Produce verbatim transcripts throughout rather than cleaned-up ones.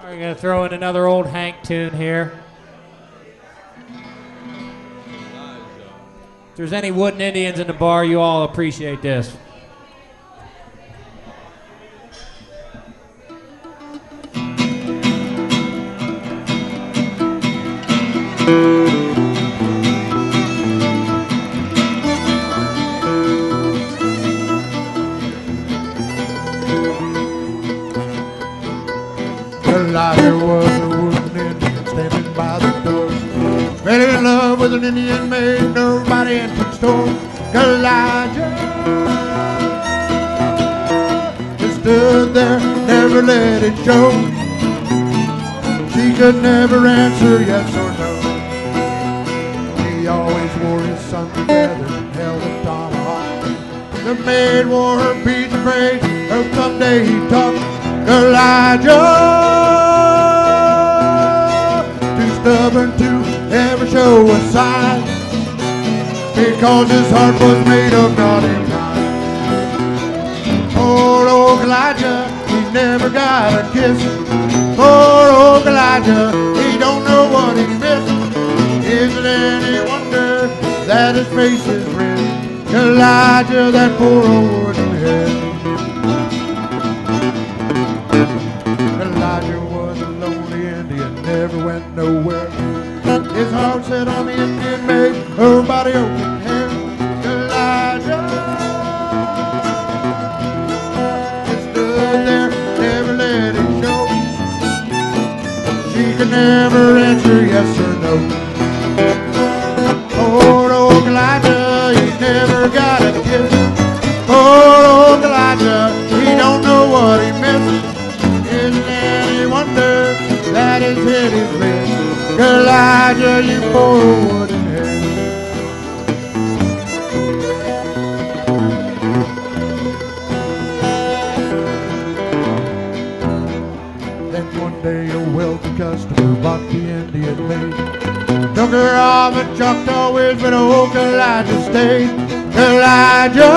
We're going to throw in another old Hank tune here. If there's any wooden Indians in the bar, you all appreciate this. Elijah was a wooden Indian standing by the door. Fell in love with an Indian maid, nobody in the store. Elijah just stood there, never let it show. She could never answer yes or no. He always wore his son's feathers and held a tomahawk. The maid wore her beads and braids, hope someday he'd talk. Elijah, too stubborn to ever show a sign, because his heart was made of naughty kind. Poor old Elijah, he never got a kiss. Poor old Elijah, he don't know what he missed. Is it any wonder that his face is red? Elijah, that poor old wooden head. Elijah was a lonely Indian, never went nowhere. His heart set on the Indian maid, her body open hair. Elijah just stood there, never let it show. She could never answer yes or no. Poor old Elijah, he never got a kiss. Poor old Elijah, he don't know what he missed. Isn't any wonder that his head is red? Elijah, you poor wooden head. Then one day a wealthy customer bought the Indian maid, took her off and Choctaw Ridge, but old Elijah stayed. Elijah,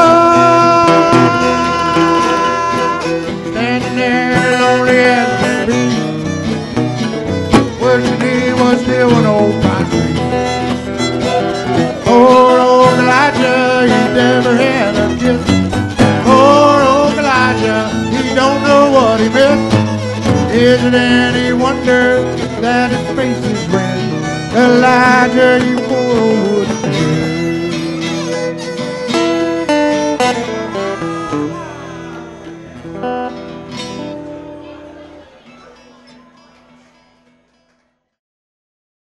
standing there lonely as can be, wishing he was still an old pine tree. Poor old Elijah, he never had a kiss. Poor old Elijah, he don't know what he missed. Is it any wonder that his face is red? Elijah, you